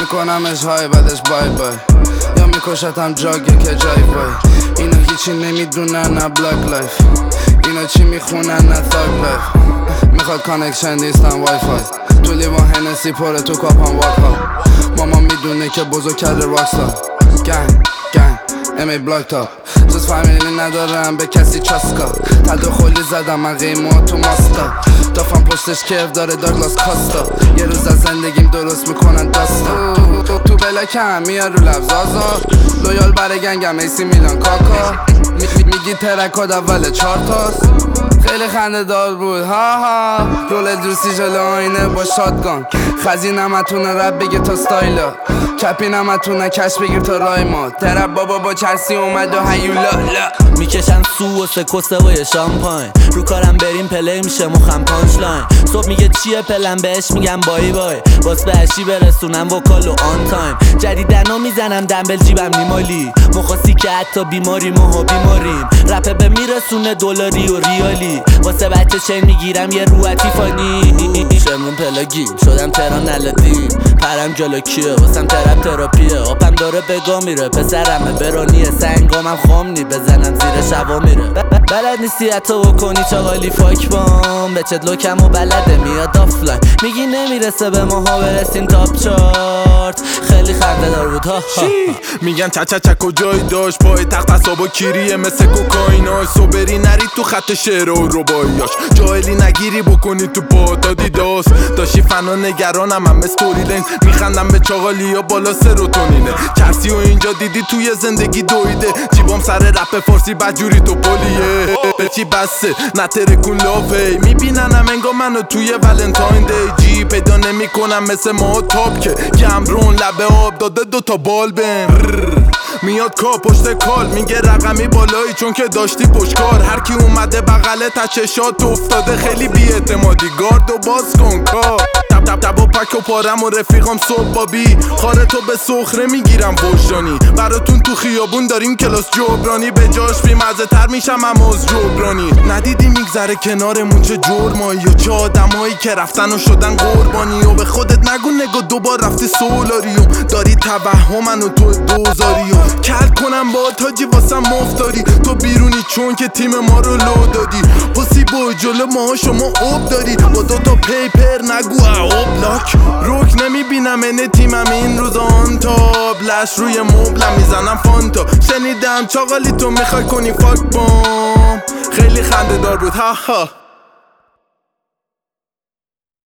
میکنمش های بعدش بای بای، یا میکشتم جاگه که جای بای. اینا هیچی نمیدونن نه بلاک لایف، اینا چی میخونن نه تاگ لایف. میخواد کانکشن نیستن وای فای، تو لیوان هنسی پره تو کاپم واکا. ماما میدونه که بزرگ کرده راکستار. گنگ امی بلاک تاپ، جز فامیلی ندارم به کسی چاسکا. تداخلی زدم من قیمو تو ماستا، دافم پشتش کف داره داگلاس کاستا. یه روز از زندگیم درست میکنن داستا. تو بلکم میاد رو لفظازا، لویال برای گنگم ایسی میلان کاکا. میگی ترکاد اول 4 تاست، خیلی خنده دار بود ها ها. رول دوستی جلو آینه با شاتگان، خزینه متونه رب بگه تا ستایلا، کپی نمتونه کش بگیر تا رایما. ترپ بابا با چرسی اومد و هیولا لا. میکشن سو و سکوسه و یه شامپاین، رو کارم بریم پلی میشه مخم پانچ لاین. صبح میگه چیه پلن بهش میگم بای بای، باز به هشی برسونم وکال و آن تایم. جدیدنو میزنم دنبل جیبم نیمالی، مخواسی که حتی بیماری ماها بیماریم. رپه به میرسونه دلاری و ریالی، واسه بچه چین میگیرم یه روحتی فانی. شمرون پلاگیم شدم تهران علادین، پرم جلو کیه واسم ترپ تراپیه. آپم داره بگا میره پسرمه برانیه، سنگامم خام نی بزنم زیر شبا میره. بلد نیستی حتی بکنی چاقالی فاک بام، به چت لوکم و بلده میاد آفلاین. میگی نمیرسه به ماها برسیم تاپ چارت، خیلی خنده دار بود ها. میگن چک کجایی داشت، پای تخت اصابا کیریه مثل کوکائیناش. صبری نرید تو خط شعر و رباعیاش، جاهلی نگیری بکنی تو پاتادی داست. داشتی فنا نگرانم هم استوری لنگ، میخندم به چاقالی یا بالا سروتونینه. چرسی و اینجا دیدی توی زندگی دویده، جیبام سر رپ فارسی بدجوری تو پلیه. به چی بسته نتره کن لافی، میبیننم انگا منو توی ولنتاین دی. جی پیدا نمیکنم مثل ما تاپ که گمرون لبه آب داده 2 تا بال بهم. میاد کا پشت کال میگه رقمی بالایی چون که داشتی پشتکار. هر کی اومده بغله تا چشات افتاده، خیلی بی‌اعتمادی گارد و باز کن کار. تب و پک و پارم و رفیقام صبح بابی، خاره تو به سخره میگیرم وجدانی. براتون تو خیابون داریم کلاس جبرانی، به جاش بیمزه تر میشم اما از جبرانی. ندیدی میگذره کنارمون چه جرمایی و چه آدمایی که رفتن و شدن قربانی. و به خودت نگو نگاه دوبار رفتی سولاریوم، داری توهمن و تو دوزاری و کل کنم با تاجی واسم مفتاری. تو بیرونی چون که تیم ما رو لو دادی، پسی با جلو ماها شما اوب داری. با 2 تا پیپر نگو اوب لاک، روک نمیبینم اینه تیمم این روز آن تاب. لش روی مبلم میزنم فانتا، شنیدم چاقالی تو میخوای کنی فاک بام. خیلی خنده دار بود ها ها.